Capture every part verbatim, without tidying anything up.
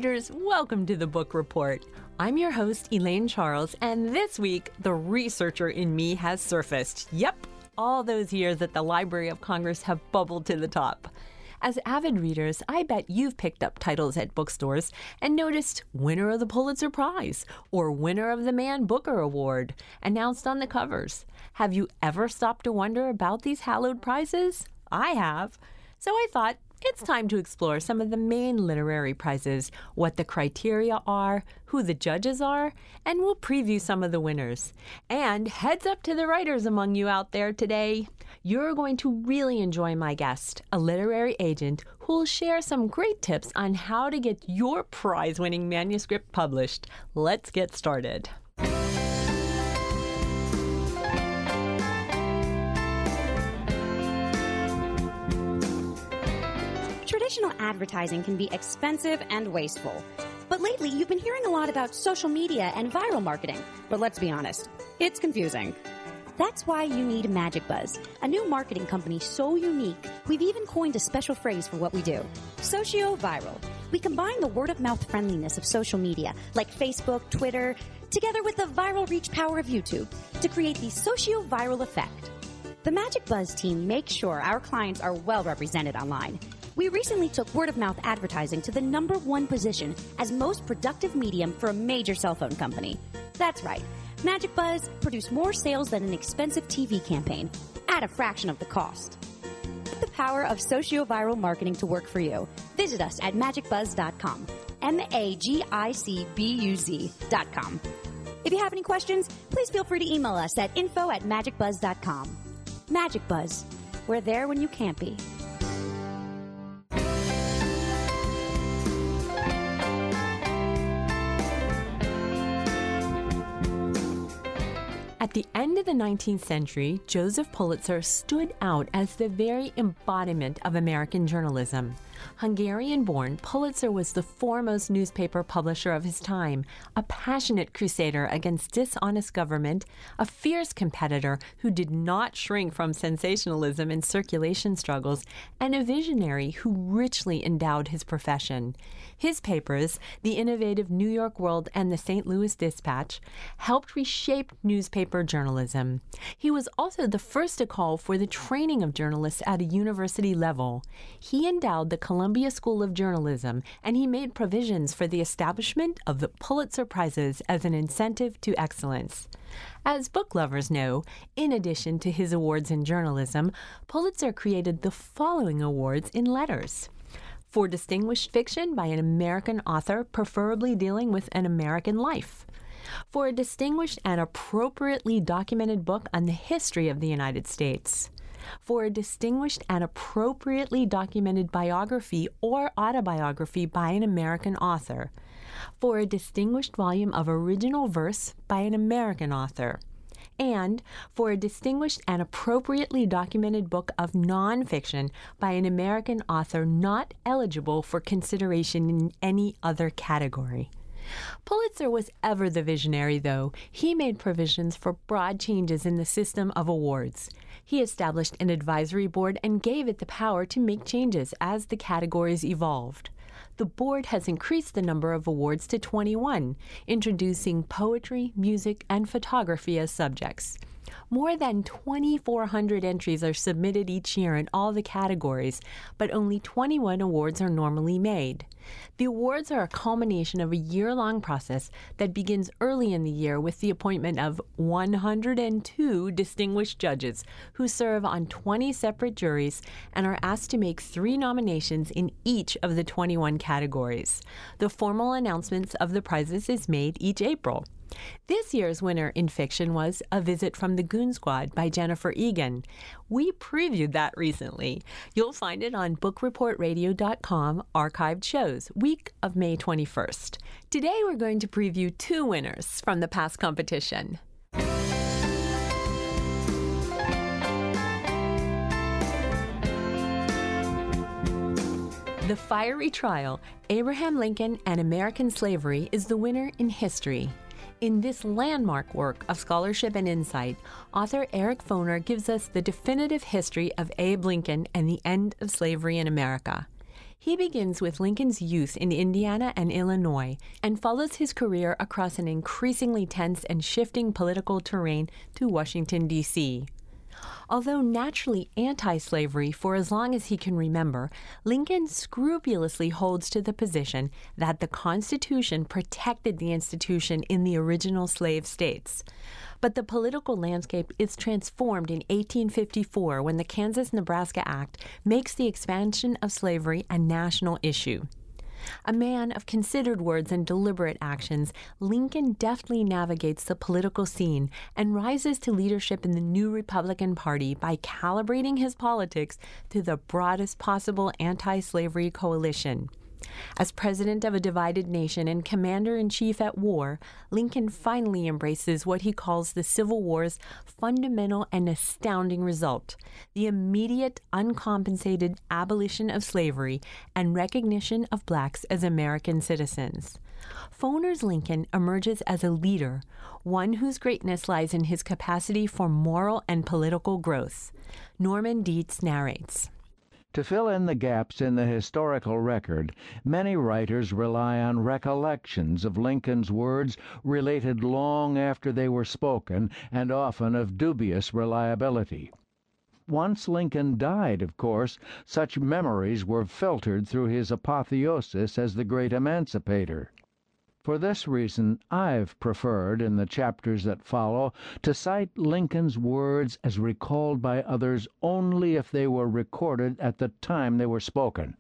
readers, welcome to the Book Report. I'm your host, Elaine Charles, and this week, the researcher in me has surfaced. Yep, all those years at the Library of Congress have bubbled to the top. As avid readers, I bet you've picked up titles at bookstores and noticed winner of the Pulitzer Prize or winner of the Man Booker Award announced on the covers. Have you ever stopped to wonder about these hallowed prizes? I have. So I thought, it's time to explore some of the main literary prizes, what the criteria are, who the judges are, and we'll preview some of the winners. And heads up to the writers among you out there today. You're going to really enjoy my guest, a literary agent who'll share some great tips on how to get your prize-winning manuscript published. Let's get started. Traditional advertising can be expensive and wasteful. But lately, you've been hearing a lot about social media and viral marketing. But let's be honest, it's confusing. That's why you need Magic Buzz, a new marketing company so unique, we've even coined a special phrase for what we do. Socio-viral. We combine the word-of-mouth friendliness of social media, like Facebook, Twitter, together with the viral reach power of YouTube, to create the socio-viral effect. The Magic Buzz team makes sure our clients are well represented online. We recently took word-of-mouth advertising to the number one position as most productive medium for a major cell phone company. That's right. Magic Buzz produced more sales than an expensive T V campaign at a fraction of the cost. Put the power of socio-viral marketing to work for you. Visit us at magic buzz dot com. M A G I C B U Z dot com. If you have any questions, please feel free to email us at info at magic buzz dot com. Magic Buzz. We're there when you can't be. At the end of the nineteenth century, Joseph Pulitzer stood out as the very embodiment of American journalism. Hungarian-born, Pulitzer was the foremost newspaper publisher of his time, a passionate crusader against dishonest government, a fierce competitor who did not shrink from sensationalism and circulation struggles, and a visionary who richly endowed his profession. His papers, the innovative New York World and the Saint Louis Dispatch, helped reshape newspaper journalism. He was also the first to call for the training of journalists at a university level. He endowed the Columbia School of Journalism, and he made provisions for the establishment of the Pulitzer Prizes as an incentive to excellence. As book lovers know, in addition to his awards in journalism, Pulitzer created the following awards in letters. For distinguished fiction by an American author, preferably dealing with an American life. For a distinguished and appropriately documented book on the history of the United States. For a distinguished and appropriately documented biography or autobiography by an American author. For a distinguished volume of original verse by an American author. And for a distinguished and appropriately documented book of nonfiction by an American author not eligible for consideration in any other category. Pulitzer was ever the visionary, though. He made provisions for broad changes in the system of awards. He established an advisory board and gave it the power to make changes as the categories evolved. The board has increased the number of awards to twenty-one, introducing poetry, music, and photography as subjects. More than twenty-four hundred entries are submitted each year in all the categories, but only twenty-one awards are normally made. The awards are a culmination of a year-long process that begins early in the year with the appointment of one hundred two distinguished judges who serve on twenty separate juries and are asked to make three nominations in each of the twenty-one categories. The formal announcements of the prizes is made each April. This year's winner in fiction was A Visit from the Goon Squad by Jennifer Egan. We previewed that recently. You'll find it on book report radio dot com archived shows, week of May twenty-first. Today we're going to preview two winners from the past competition. The Fiery Trial, Abraham Lincoln and American Slavery is the winner in history. In this landmark work of scholarship and insight, author Eric Foner gives us the definitive history of Abe Lincoln and the end of slavery in America. He begins with Lincoln's youth in Indiana and Illinois and follows his career across an increasingly tense and shifting political terrain to Washington, D C Although naturally anti-slavery for as long as he can remember, Lincoln scrupulously holds to the position that the Constitution protected the institution in the original slave states. But the political landscape is transformed in eighteen fifty-four when the Kansas-Nebraska Act makes the expansion of slavery a national issue. A man of considered words and deliberate actions, Lincoln deftly navigates the political scene and rises to leadership in the new Republican Party by calibrating his politics to the broadest possible anti-slavery coalition. As president of a divided nation and commander-in-chief at war, Lincoln finally embraces what he calls the Civil War's fundamental and astounding result, the immediate, uncompensated abolition of slavery and recognition of blacks as American citizens. Foner's Lincoln emerges as a leader, one whose greatness lies in his capacity for moral and political growth. Norman Dietz narrates. To fill in the gaps in the historical record, many writers rely on recollections of Lincoln's words related long after they were spoken and often of dubious reliability. Once Lincoln died, of course, such memories were filtered through his apotheosis as the great emancipator. For this reason, I've preferred, in the chapters that follow, to cite Lincoln's words as recalled by others only if they were recorded at the time they were spoken.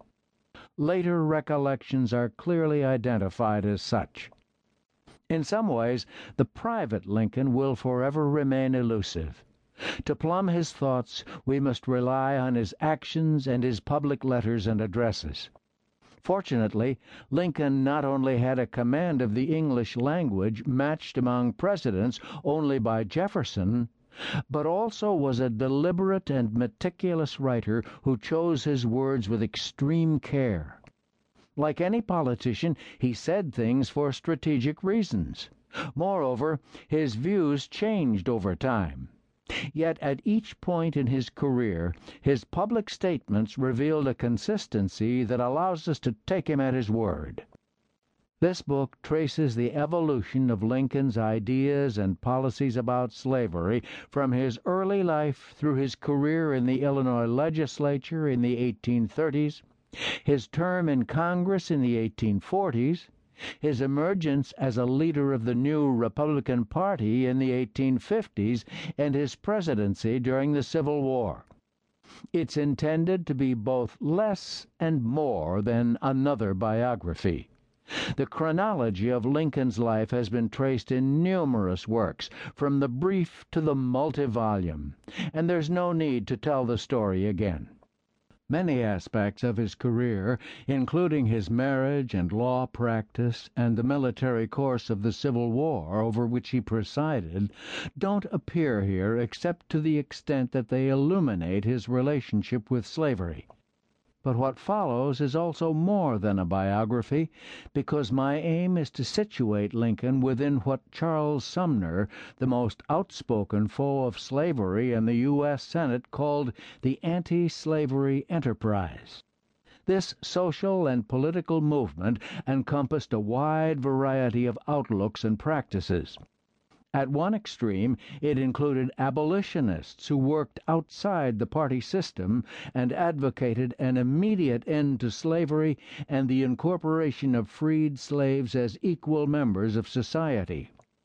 Later recollections are clearly identified as such. In some ways, the private Lincoln will forever remain elusive. To plumb his thoughts, we must rely on his actions and his public letters and addresses. Fortunately, Lincoln not only had a command of the English language matched among presidents only by Jefferson, but also was a deliberate and meticulous writer who chose his words with extreme care. Like any politician, he said things for strategic reasons. Moreover, his views changed over time. Yet at each point in his career, his public statements revealed a consistency that allows us to take him at his word. This book traces the evolution of Lincoln's ideas and policies about slavery from his early life through his career in the Illinois legislature in the eighteen thirties, his term in Congress in the eighteen forties, his emergence as a leader of the new Republican Party in the eighteen fifties, and his presidency during the Civil War. It's intended to be both less and more than another biography. The chronology of Lincoln's life has been traced in numerous works, from the brief to the multi-volume, and there's no need to tell the story again. Many aspects of his career, including his marriage and law practice and the military course of the Civil War over which he presided, don't appear here except to the extent that they illuminate his relationship with slavery. But what follows is also more than a biography, because my aim is to situate Lincoln within what Charles Sumner, the most outspoken foe of slavery in the U S Senate, called the anti-slavery enterprise. This social and political movement encompassed a wide variety of outlooks and practices. At one extreme, it included abolitionists who worked outside the party system and advocated an immediate end to slavery and the incorporation of freed slaves as equal members of society.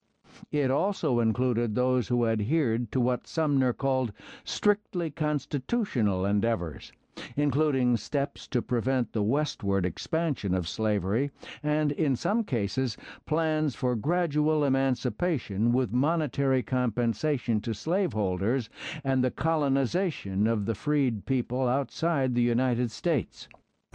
It also included those who adhered to what Sumner called strictly constitutional endeavors, including steps to prevent the westward expansion of slavery, and, in some cases, plans for gradual emancipation with monetary compensation to slaveholders and the colonization of the freed people outside the United States.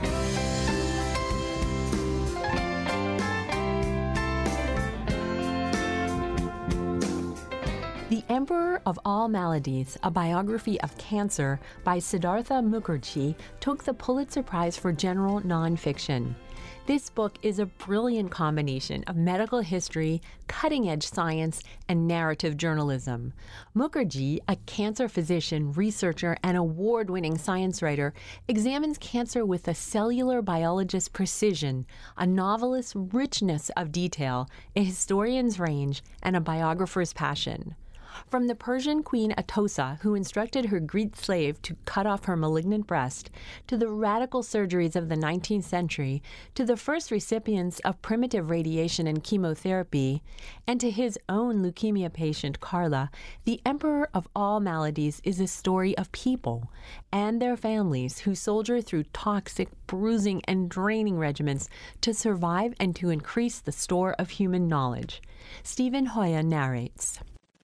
The Emperor of All Maladies, a biography of cancer by Siddhartha Mukherjee, took the Pulitzer Prize for General Nonfiction. This book is a brilliant combination of medical history, cutting-edge science, and narrative journalism. Mukherjee, a cancer physician, researcher, and award-winning science writer, examines cancer with a cellular biologist's precision, a novelist's richness of detail, a historian's range, and a biographer's passion. From the Persian queen Atossa, who instructed her Greek slave to cut off her malignant breast, to the radical surgeries of the nineteenth century, to the first recipients of primitive radiation and chemotherapy, and to his own leukemia patient, Carla, the emperor of all maladies is a story of people and their families who soldier through toxic, bruising, and draining regimens to survive and to increase the store of human knowledge. Stephen Hoya narrates.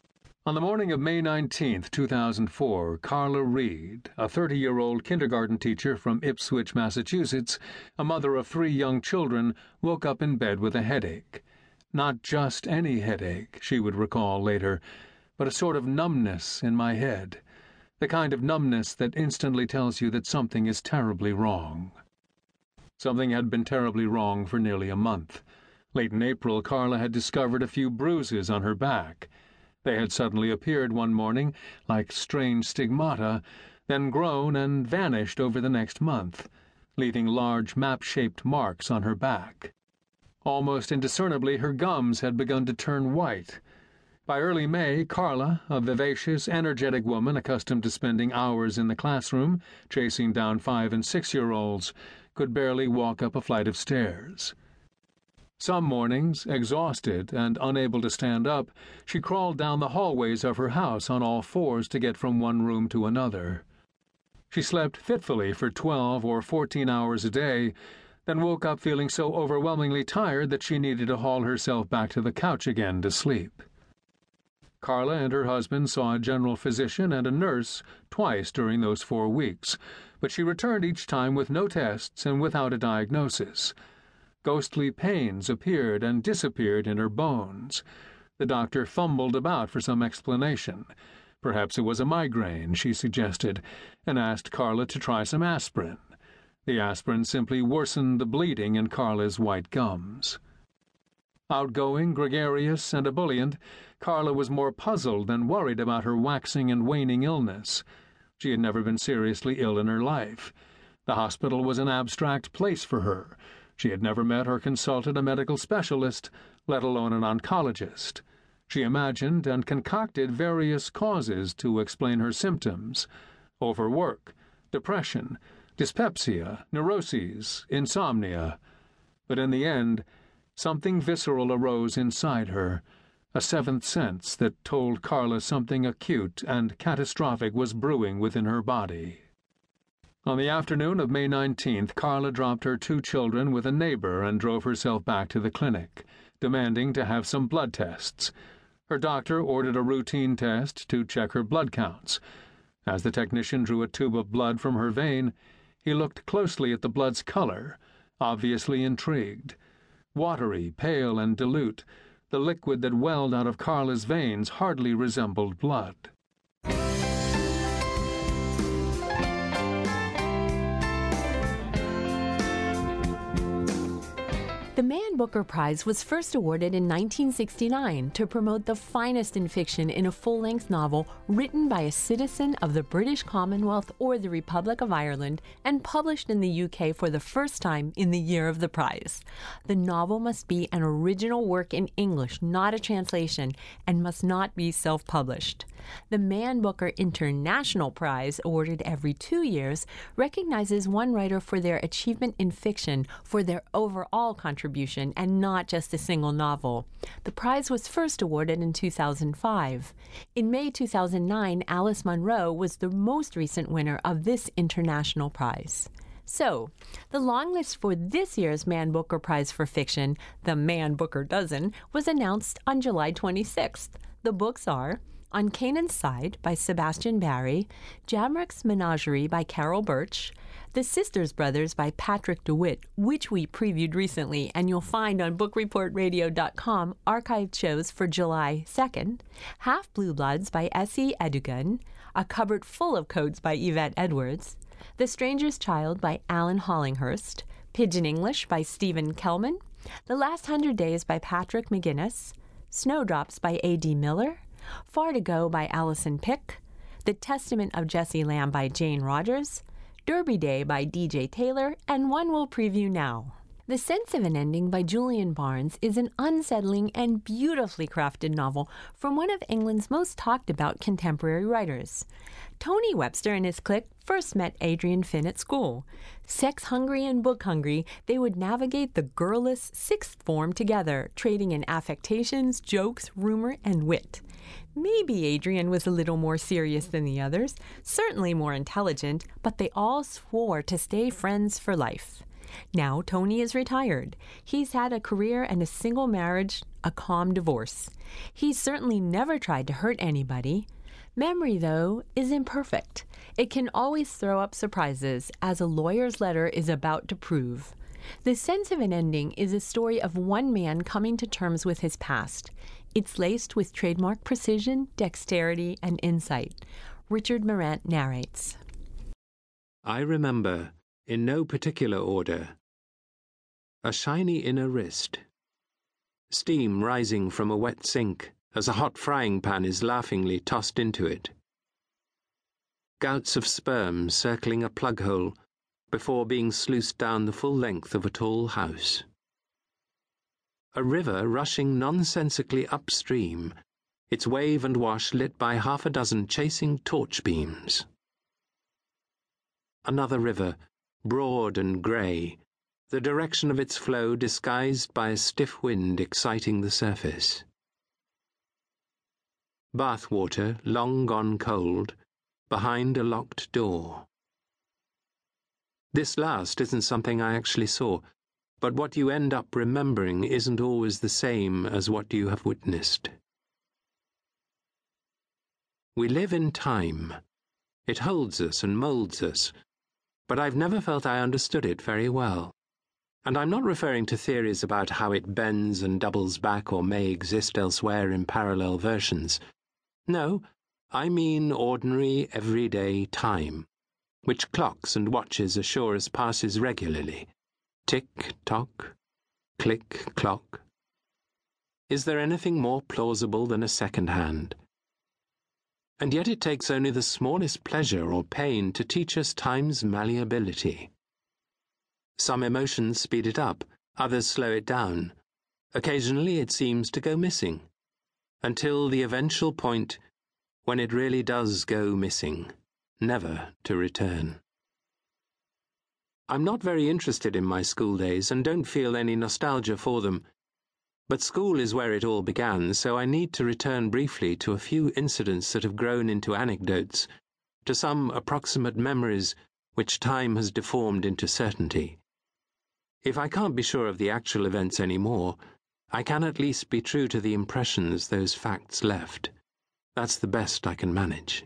On the morning of May nineteenth, two thousand four, Carla Reed, a thirty-year-old kindergarten teacher from Ipswich, Massachusetts, a mother of three young children, woke up in bed with a headache. Not just any headache, she would recall later, but a sort of numbness in my head, the kind of numbness that instantly tells you that something is terribly wrong. Something had been terribly wrong for nearly a month. Late in April, Carla had discovered a few bruises on her back. They had suddenly appeared one morning like strange stigmata, then grown and vanished over the next month, leaving large map-shaped marks on her back. Almost indiscernibly, her gums had begun to turn white. By early May, Carla, a vivacious, energetic woman accustomed to spending hours in the classroom, chasing down five- and six-year-olds, could barely walk up a flight of stairs. Some mornings, exhausted and unable to stand up, she crawled down the hallways of her house on all fours to get from one room to another. She slept fitfully for twelve or fourteen hours a day, then woke up feeling so overwhelmingly tired that she needed to haul herself back to the couch again to sleep. Carla and her husband saw a general physician and a nurse twice during those four weeks, but she returned each time with no tests and without a diagnosis. Ghostly pains appeared and disappeared in her bones. The doctor fumbled about for some explanation. Perhaps it was a migraine, she suggested, and asked Carla to try some aspirin. The aspirin simply worsened the bleeding in Carla's white gums. Outgoing, gregarious, and ebullient, Carla was more puzzled than worried about her waxing and waning illness. She had never been seriously ill in her life. The hospital was an abstract place for her. She had never met or consulted a medical specialist, let alone an oncologist. She imagined and concocted various causes to explain her symptoms: overwork, depression, dyspepsia, neuroses, insomnia. But in the end, something visceral arose inside her, a seventh sense that told Carla something acute and catastrophic was brewing within her body. On the afternoon of May nineteenth, Carla dropped her two children with a neighbor and drove herself back to the clinic, demanding to have some blood tests. Her doctor ordered a routine test to check her blood counts. As the technician drew a tube of blood from her vein, he looked closely at the blood's color, obviously intrigued. Watery, pale, and dilute, the liquid that welled out of Carla's veins hardly resembled blood. The Man Booker Prize was first awarded in nineteen sixty-nine to promote the finest in fiction in a full-length novel written by a citizen of the British Commonwealth or the Republic of Ireland and published in the U K for the first time in the year of the prize. The novel must be an original work in English, not a translation, and must not be self-published. The Man Booker International Prize, awarded every two years, recognizes one writer for their achievement in fiction for their overall contribution and not just a single novel. The prize was first awarded in two thousand five. In May two thousand nine, Alice Munro was the most recent winner of this international prize. So, the long list for this year's Man Booker Prize for Fiction, the Man Booker Dozen, was announced on July twenty-sixth. The books are On Canaan's Side by Sebastian Barry, Jamrach's Menagerie by Carol Birch, The Sisters Brothers by Patrick DeWitt, which we previewed recently, and you'll find on book report radio dot com archived shows for July second, Half Blue Bloods by S E Edugan, A Cupboard Full of Codes by Yvette Edwards, The Stranger's Child by Alan Hollinghurst, Pidgin English by Stephen Kellman, The Last Hundred Days by Patrick McGinnis, Snowdrops by A D Miller, Far to Go by Allison Pick, The Testament of Jesse Lamb by Jane Rogers, Derby Day by D J Taylor, and one we'll preview now. The Sense of an Ending by Julian Barnes is an unsettling and beautifully crafted novel from one of England's most talked about contemporary writers. Tony Webster and his clique first met Adrian Finn at school. Sex-hungry and book-hungry, they would navigate the girlless sixth form together, trading in affectations, jokes, rumor, and wit. Maybe Adrian was a little more serious than the others, certainly more intelligent, but they all swore to stay friends for life. Now Tony is retired. He's had a career and a single marriage, a calm divorce. He's certainly never tried to hurt anybody. Memory, though, is imperfect. It can always throw up surprises, as a lawyer's letter is about to prove. The Sense of an Ending is a story of one man coming to terms with his past. It's laced with trademark precision, dexterity, and insight. Richard Morant narrates. I remember, in no particular order, a shiny inner wrist, steam rising from a wet sink as a hot frying pan is laughingly tossed into it, gouts of sperm circling a plug hole before being sluiced down the full length of a tall house, a river rushing nonsensically upstream, its wave and wash lit by half a dozen chasing torch beams, another river, broad and grey, the direction of its flow disguised by a stiff wind exciting the surface. Bath water, long gone cold, behind a locked door. This last isn't something I actually saw, but what you end up remembering isn't always the same as what you have witnessed. We live in time. It holds us and moulds us, but I've never felt I understood it very well. And I'm not referring to theories about how it bends and doubles back or may exist elsewhere in parallel versions. No, I mean ordinary, everyday time, which clocks and watches assure us passes regularly. Tick-tock, click-clock. Is there anything more plausible than a second hand? And yet it takes only the smallest pleasure or pain to teach us time's malleability. Some emotions speed it up, others slow it down. Occasionally it seems to go missing, until the eventual point when it really does go missing, never to return. I'm not very interested in my school days and don't feel any nostalgia for them, but school is where it all began, so I need to return briefly to a few incidents that have grown into anecdotes, to some approximate memories which time has deformed into certainty. If I can't be sure of the actual events anymore, I can at least be true to the impressions those facts left. That's the best I can manage.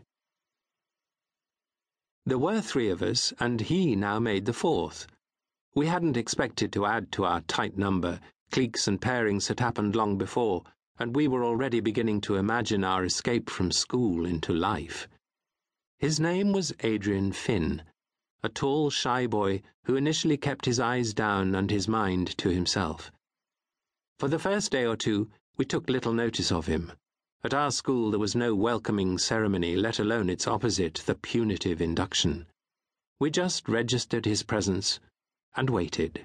There were three of us, and he now made the fourth. We hadn't expected to add to our tight number. Cliques and pairings had happened long before, and we were already beginning to imagine our escape from school into life. His name was Adrian Finn, a tall, shy boy who initially kept his eyes down and his mind to himself. For the first day or two, we took little notice of him. At our school there was no welcoming ceremony, let alone its opposite, the punitive induction. We just registered his presence and waited.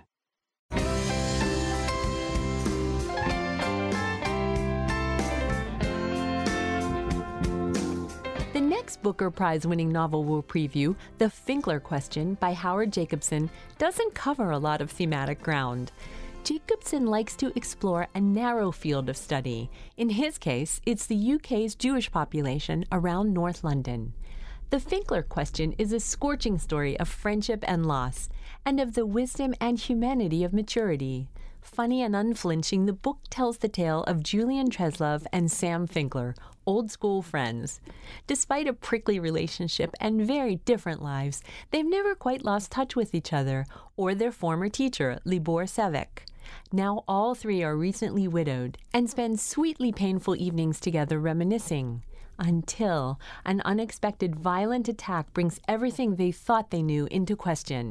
The next Booker Prize-winning novel we'll preview, The Finkler Question by Howard Jacobson, doesn't cover a lot of thematic ground. Jacobson likes to explore a narrow field of study. In his case, it's the U K's Jewish population around North London. The Finkler Question is a scorching story of friendship and loss, and of the wisdom and humanity of maturity. Funny and unflinching, the book tells the tale of Julian Treslov and Sam Finkler, old-school friends. Despite a prickly relationship and very different lives, they've never quite lost touch with each other or their former teacher, Libor Savek. Now all three are recently widowed and spend sweetly painful evenings together reminiscing, until an unexpected violent attack brings everything they thought they knew into question.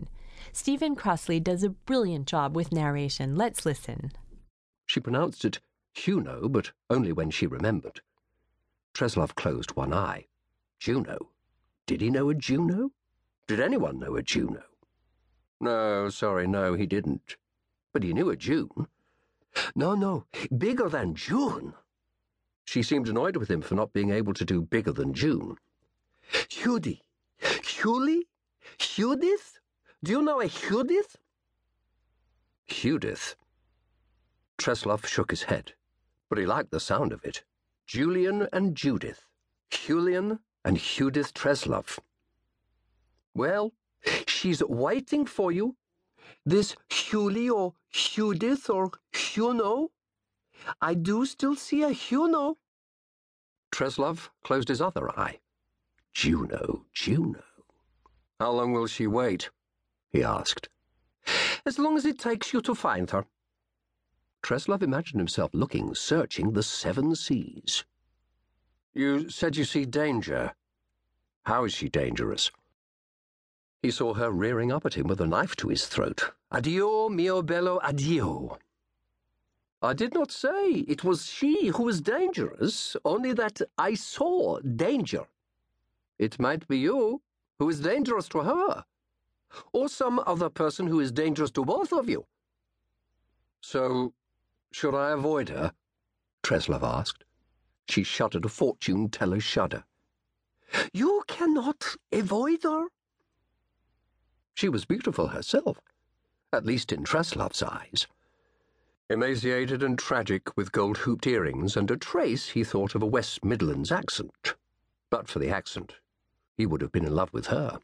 Stephen Crossley does a brilliant job with narration. Let's listen. She pronounced it Juno, but only when she remembered. Treslov closed one eye. Juno? Did he know a Juno? Did anyone know a Juno? No, sorry, no, he didn't. But he knew a June. No, no, bigger than June. She seemed annoyed with him for not being able to do bigger than June. Judy. Julie? Judith? Do you know a Judith? Judith. Treslov shook his head, but he liked the sound of it. Julian and Judith. Julian and Judith Treslov. Well, she's waiting for you. This Julie or Judith or Juno. I do still see a Juno. Treslov closed his other eye. Juno, Juno. How long will she wait? He asked. As long as it takes you to find her. Treslov imagined himself looking, searching the seven seas. You said you see danger. How is she dangerous? He saw her rearing up at him with a knife to his throat. Addio, mio bello, addio. I did not say it was she who was dangerous, only that I saw danger. It might be you who is dangerous to her, or some other person who is dangerous to both of you. So, should I avoid her? Treslov asked. She shuddered a fortune-teller's shudder. You cannot avoid her. She was beautiful herself, at least in Treslov's eyes. Emaciated and tragic, with gold-hooped earrings and a trace, he thought, of a West Midlands accent. But for the accent, he would have been in love with her.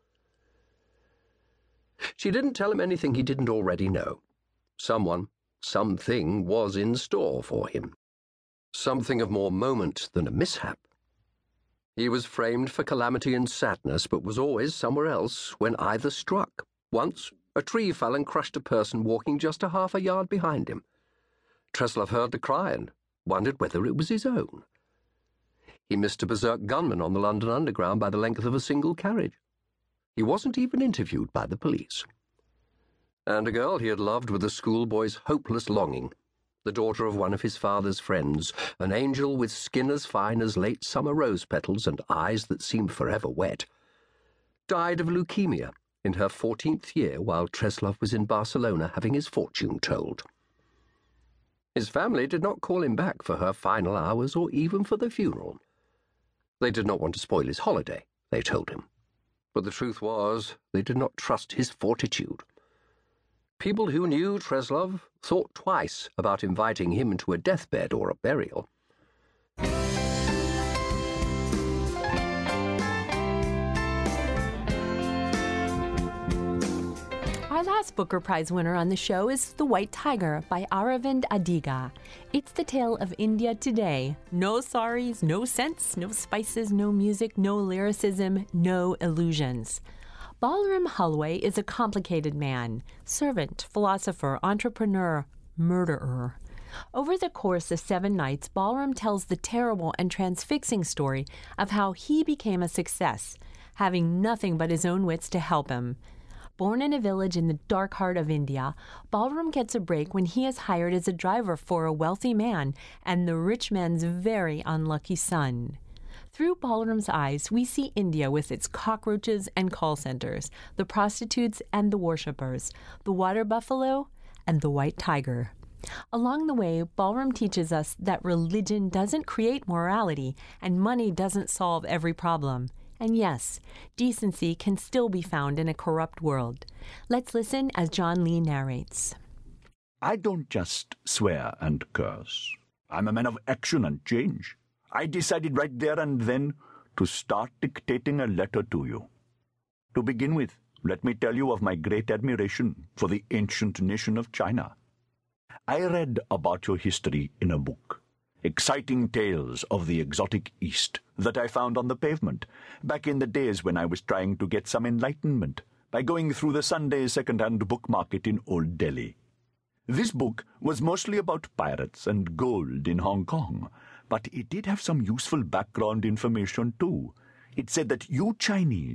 She didn't tell him anything he didn't already know. Someone, something was in store for him. Something of more moment than a mishap. He was framed for calamity and sadness, but was always somewhere else when either struck. Once, a tree fell and crushed a person walking just a half a yard behind him. Treslov heard the cry and wondered whether it was his own. He missed a berserk gunman on the London Underground by the length of a single carriage. He wasn't even interviewed by the police. And a girl he had loved with a schoolboy's hopeless longing, the daughter of one of his father's friends, an angel with skin as fine as late summer rose petals and eyes that seemed forever wet, died of leukemia in her fourteenth year while Treslov was in Barcelona having his fortune told. His family did not call him back for her final hours or even for the funeral. They did not want to spoil his holiday, they told him. But the truth was, they did not trust his fortitude. People who knew Treslov thought twice about inviting him to a deathbed or a burial. Our last Booker Prize winner on the show is The White Tiger by Aravind Adiga. It's the tale of India today. No saris, no scents, no spices, no music, no lyricism, no illusions. Balaram Halway is a complicated man, servant, philosopher, entrepreneur, murderer. Over the course of seven nights, Balaram tells the terrible and transfixing story of how he became a success, having nothing but his own wits to help him. Born in a village in the dark heart of India, Balaram gets a break when he is hired as a driver for a wealthy man and the rich man's very unlucky son. Through Balaram's eyes, we see India with its cockroaches and call centers, the prostitutes and the worshippers, the water buffalo and the white tiger. Along the way, Balaram teaches us that religion doesn't create morality and money doesn't solve every problem. And yes, decency can still be found in a corrupt world. Let's listen as John Lee narrates. I don't just swear and curse. I'm a man of action and change. I decided right there and then to start dictating a letter to you. To begin with, let me tell you of my great admiration for the ancient nation of China. I read about your history in a book, exciting tales of the exotic East that I found on the pavement, back in the days when I was trying to get some enlightenment by going through the Sunday second-hand book market in Old Delhi. This book was mostly about pirates and gold in Hong Kong, but it did have some useful background information too. It said that you Chinese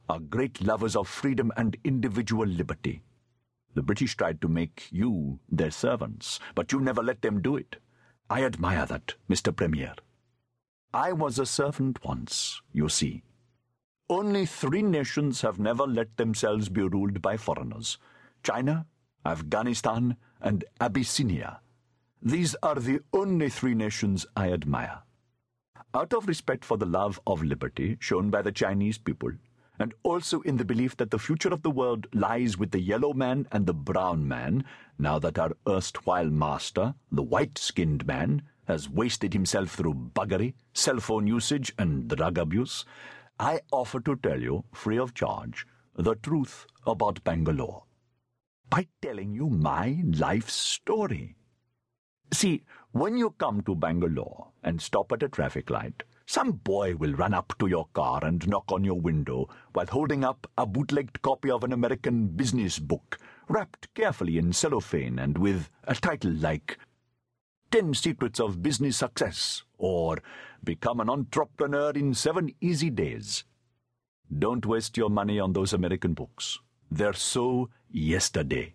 are great lovers of freedom and individual liberty. The British tried to make you their servants, but you never let them do it. I admire that, Mister Premier. I was a servant once, you see. Only three nations have never let themselves be ruled by foreigners: China, Afghanistan, and Abyssinia. These are the only three nations I admire. Out of respect for the love of liberty shown by the Chinese people, and also in the belief that the future of the world lies with the yellow man and the brown man, now that our erstwhile master, the white-skinned man, has wasted himself through buggery, cell phone usage, and drug abuse, I offer to tell you, free of charge, the truth about Bangalore, by telling you my life story. See, when you come to Bangalore and stop at a traffic light, some boy will run up to your car and knock on your window while holding up a bootlegged copy of an American business book, wrapped carefully in cellophane and with a title like Ten Secrets of Business Success, or Become an Entrepreneur in Seven Easy Days. Don't waste your money on those American books. They're so yesterday.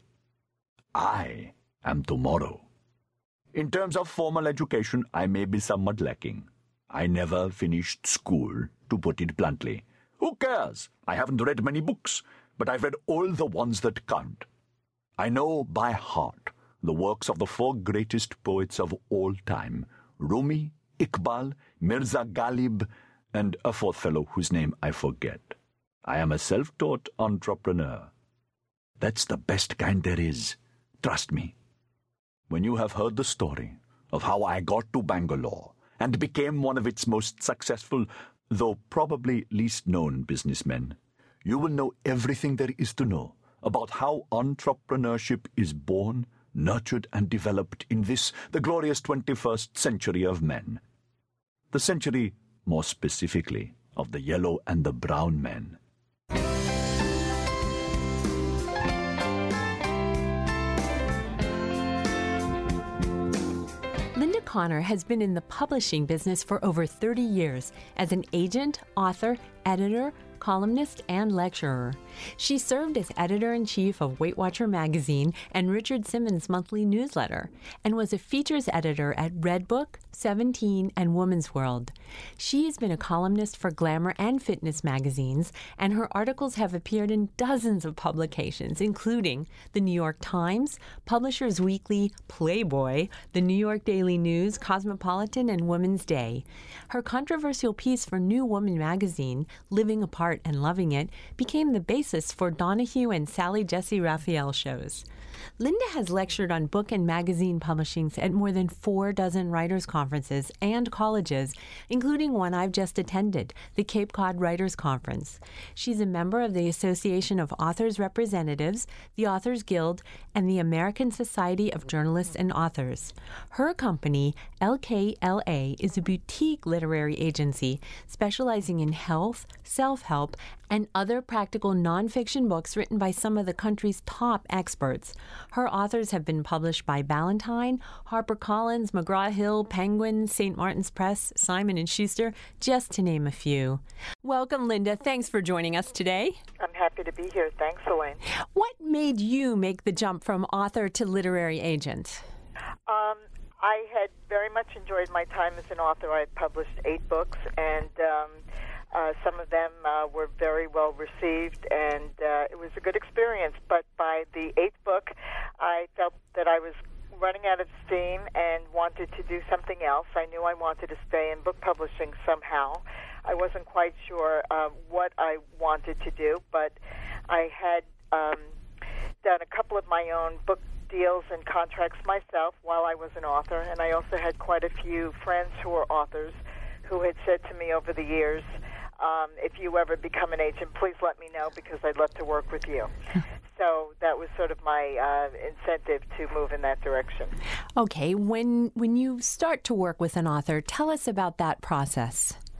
I am tomorrow. In terms of formal education, I may be somewhat lacking. I never finished school, to put it bluntly. Who cares? I haven't read many books, but I've read all the ones that count. I know by heart the works of the four greatest poets of all time: Rumi, Iqbal, Mirza Ghalib, and a fourth fellow whose name I forget. I am a self-taught entrepreneur. That's the best kind there is. Trust me. When you have heard the story of how I got to Bangalore and became one of its most successful, though probably least known businessmen, you will know everything there is to know about how entrepreneurship is born, nurtured, and developed in this, the glorious twenty-first century of men. The century, more specifically, of the yellow and the brown men. Linda Connor has been in the publishing business for over thirty years as an agent, author, editor, columnist, and lecturer. She served as editor-in-chief of Weight Watcher magazine and Richard Simmons' monthly newsletter, and was a features editor at Redbook, Seventeen, and Woman's World. She has been a columnist for glamour and fitness magazines, and her articles have appeared in dozens of publications, including the New York Times, Publishers Weekly, Playboy, the New York Daily News, Cosmopolitan, and Women's Day. Her controversial piece for New Woman magazine, Living Apart and Loving It, became the basis for Donahue and Sally Jessy Raphael shows. Linda has lectured on book and magazine publishings at more than four dozen writers' conferences and colleges, including one I've just attended, the Cape Cod Writers' Conference. She's a member of the Association of Authors Representatives, the Authors Guild, and the American Society of Journalists and Authors. Her company, L K L A, is a boutique literary agency specializing in health, self-help, and other practical nonfiction books written by some of the country's top experts. Her authors have been published by Ballantine, HarperCollins, McGraw-Hill, Penguin, Saint Martin's Press, Simon and Schuster, just to name a few. Welcome, Linda. Thanks for joining us today. I'm happy to be here. Thanks, Elaine. What made you make the jump from author to literary agent? Um, I had very much enjoyed my time as an author. I had published eight books, and um, Uh, some of them uh, were very well received, and uh, it was a good experience. But by the eighth book, I felt that I was running out of steam and wanted to do something else. I knew I wanted to stay in book publishing somehow. I wasn't quite sure uh, what I wanted to do, but I had um, done a couple of my own book deals and contracts myself while I was an author, and I also had quite a few friends who were authors who had said to me over the years, Um, if you ever become an agent, please let me know because I'd love to work with you. So that was sort of my uh, incentive to move in that direction. Okay, when when you start to work with an author, tell us about that process.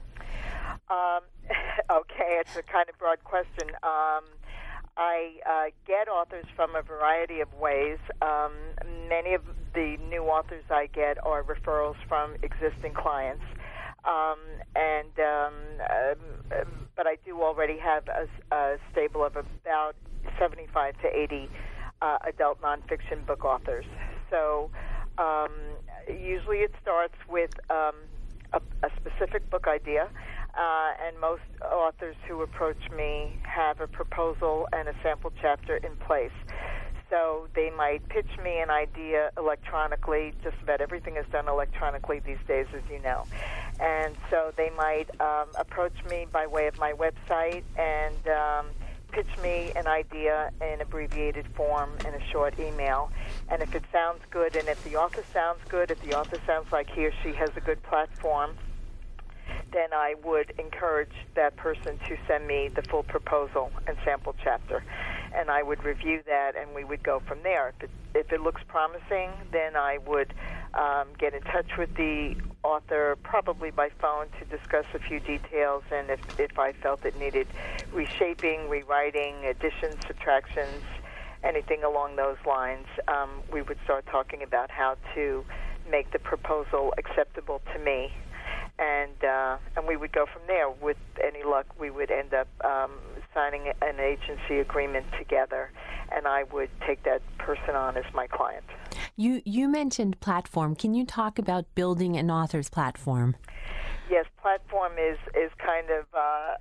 Um, okay, it's a kind of broad question. Um, I uh, get authors from a variety of ways. Um, many of the new authors I get are referrals from existing clients. Um, and um, um, but I do already have a, a stable of about seventy-five to eighty uh, adult nonfiction book authors. So um, usually it starts with um, a, a specific book idea, uh, and most authors who approach me have a proposal and a sample chapter in place. So they might pitch me an idea electronically. Just about everything is done electronically these days, as you know. And so they might um, approach me by way of my website and um, pitch me an idea in abbreviated form in a short email. And if it sounds good, and if the author sounds good, if the author sounds like he or she has a good platform, then I would encourage that person to send me the full proposal and sample chapter. And I would review that, and we would go from there. If it, if it looks promising, then I would um, get in touch with the author, probably by phone, to discuss a few details, and if, if I felt it needed reshaping, rewriting, additions, subtractions, anything along those lines, um, we would start talking about how to make the proposal acceptable to me. And uh, and we would go from there. With any luck, we would end up um, signing an agency agreement together, and I would take that person on as my client. You you mentioned platform. Can you talk about building an author's platform? Yes, platform is, is kind of uh,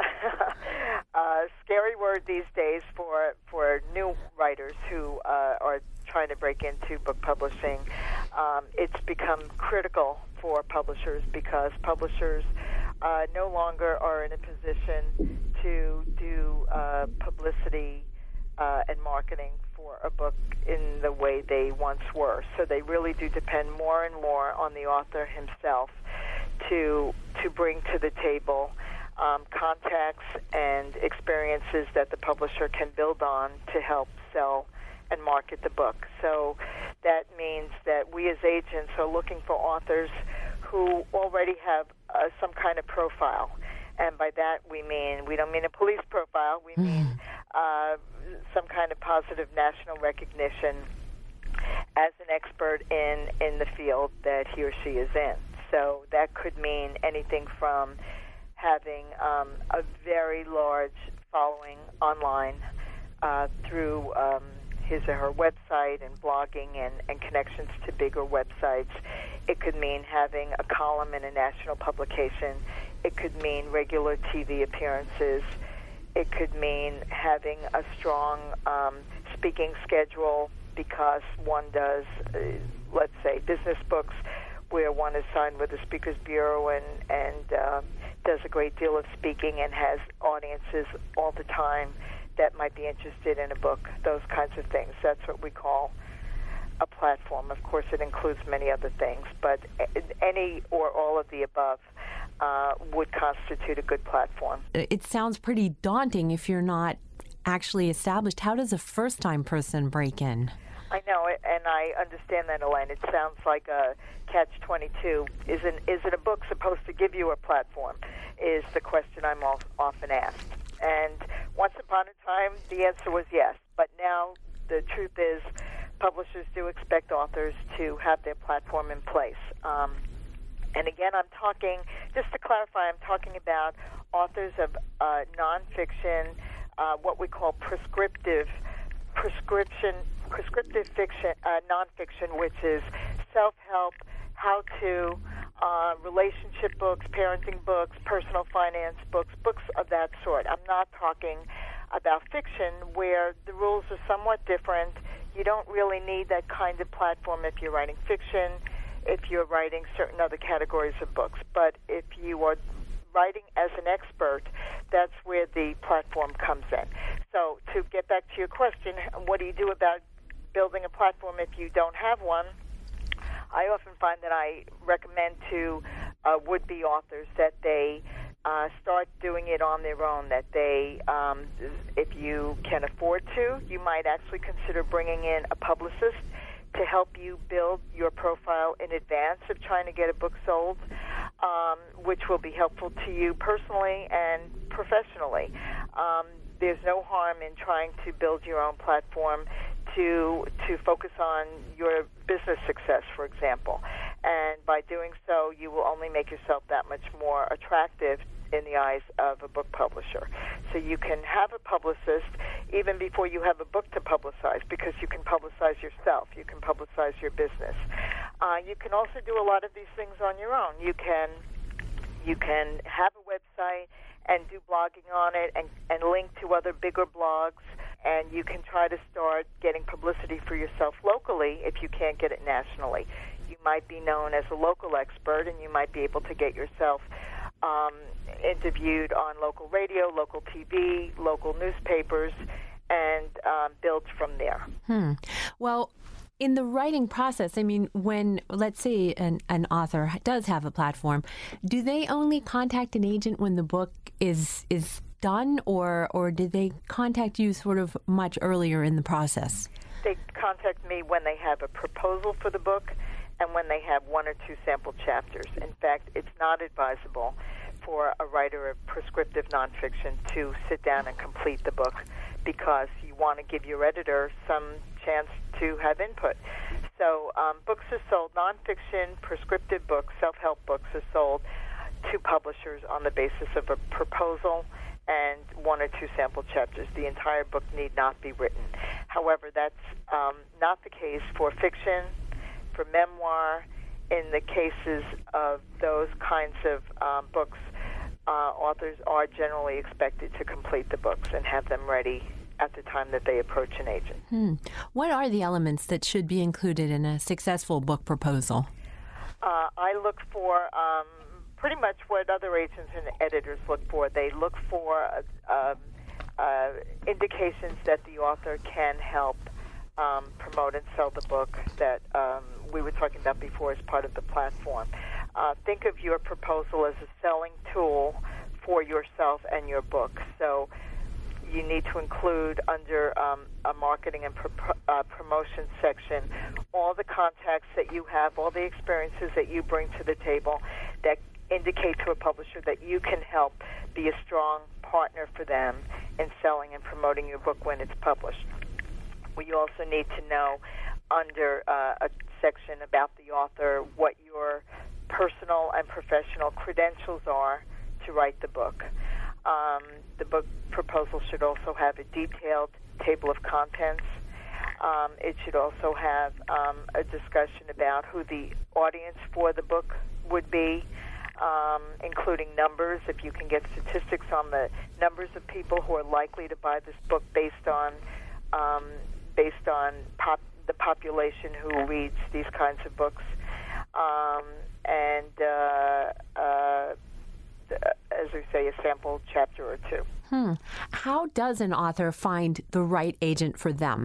a scary word these days for for new writers who uh, are trying to break into book publishing. Um, it's become critical for publishers because publishers uh, no longer are in a position to do uh, publicity uh, and marketing for a book in the way they once were. So they really do depend more and more on the author himself to to bring to the table um, contacts and experiences that the publisher can build on to help sell and market the book. So that means that we as agents are looking for authors who already have uh, some kind of profile. And by that we mean, we don't mean a police profile, we mean uh, some kind of positive national recognition as an expert in, in the field that he or she is in. So that could mean anything from having um, a very large following online uh, through um, his or her website and blogging and, and connections to bigger websites. It could mean having a column in a national publication. It could mean regular T V appearances. It could mean having a strong um, speaking schedule because one does, uh, let's say, business books where one is signed with the Speakers Bureau and, and uh, does a great deal of speaking and has audiences all the time that might be interested in a book, those kinds of things. That's what we call a platform. Of course, it includes many other things, but any or all of the above uh, would constitute a good platform. It sounds pretty daunting if you're not actually established. How does a first-time person break in? I know, and I understand that, Elaine. It sounds like a catch twenty-two. Isn't, isn't a book supposed to give you a platform, is the question I'm often asked. And once upon a time, the answer was yes. But now the truth is publishers do expect authors to have their platform in place. Um, and again, I'm talking, just to clarify, I'm talking about authors of uh, nonfiction, uh, what we call prescriptive prescription, prescriptive fiction, uh, nonfiction, which is self-help, how-to, uh, relationship books, parenting books, personal finance books, books of that sort. I'm not talking about fiction where the rules are somewhat different. You don't really need that kind of platform if you're writing fiction, if you're writing certain other categories of books. But if you are writing as an expert, that's where the platform comes in. So to get back to your question, what do you do about building a platform if you don't have one? I often find that I recommend to uh, would-be authors that they uh, start doing it on their own, that they, um, if you can afford to, you might actually consider bringing in a publicist to help you build your profile in advance of trying to get a book sold, um, which will be helpful to you personally and professionally. Um, there's no harm in trying to build your own platform to to focus on your business success, for example. And by doing so, you will only make yourself that much more attractive in the eyes of a book publisher. So you can have a publicist even before you have a book to publicize, because you can publicize yourself. You can publicize your business. Uh, you can also do a lot of these things on your own. You can you can have a website and do blogging on it and, and link to other bigger blogs, and you can try to start getting publicity for yourself locally if you can't get it nationally. You might be known as a local expert, and you might be able to get yourself um, interviewed on local radio, local T V, local newspapers, and um, build from there. Hmm. Well, in the writing process, I mean, when, let's say, an, an author does have a platform, do they only contact an agent when the book is is done, or or did they contact you sort of much earlier in the process? They contact me when they have a proposal for the book and when they have one or two sample chapters. In fact, it's not advisable for a writer of prescriptive nonfiction to sit down and complete the book, because you want to give your editor some chance to have input. So um, books are sold, nonfiction, prescriptive books, self-help books are sold to publishers on the basis of a proposal and one or two sample chapters. The entire book need not be written. However, that's um, not the case for fiction, for memoir. In the cases of those kinds of um, books, uh, authors are generally expected to complete the books and have them ready at the time that they approach an agent. Hmm. What are the elements that should be included in a successful book proposal? Uh, I look for um, pretty much what other agents and editors look for. They look for uh, uh, uh, indications that the author can help um, promote and sell the book that um, we were talking about before as part of the platform. Uh, think of your proposal as a selling tool for yourself and your book. So you need to include under um, a marketing and pro- uh, promotion section all the contacts that you have, all the experiences that you bring to the table that indicate to a publisher that you can help be a strong partner for them in selling and promoting your book when it's published. We also need to know under uh, a section about the author what your personal and professional credentials are to write the book. Um, the book proposal should also have a detailed table of contents. Um, it should also have um, a discussion about who the audience for the book would be, um, including numbers. If you can get statistics on the numbers of people who are likely to buy this book based on um, based on pop, the population who reads these kinds of books, um, and uh, uh, as we say, a sample chapter or two. Hmm. How does an author find the right agent for them?